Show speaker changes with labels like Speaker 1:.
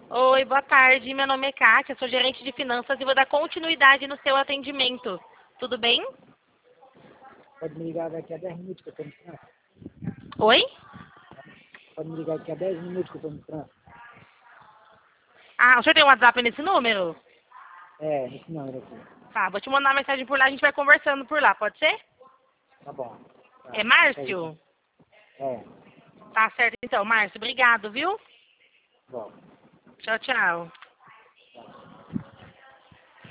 Speaker 1: Oi, boa tarde. Meu nome é Kátia, sou gerente de finanças e vou dar continuidade no seu atendimento. Tudo bem?
Speaker 2: Pode me ligar daqui a 10 minutos que eu estou no trânsito.
Speaker 1: Oi?
Speaker 2: Pode me ligar daqui a 10 minutos que eu estou no trânsito.
Speaker 1: Ah, o senhor tem um WhatsApp nesse número?
Speaker 2: É, esse número aqui.
Speaker 1: Tá, vou te mandar uma mensagem por lá, a gente vai conversando por lá, pode ser?
Speaker 2: Tá bom. Tá.
Speaker 1: É Márcio?
Speaker 2: É,
Speaker 1: Tá certo então, Márcio. Obrigado, viu?
Speaker 2: bom.
Speaker 1: Tchau, tchau.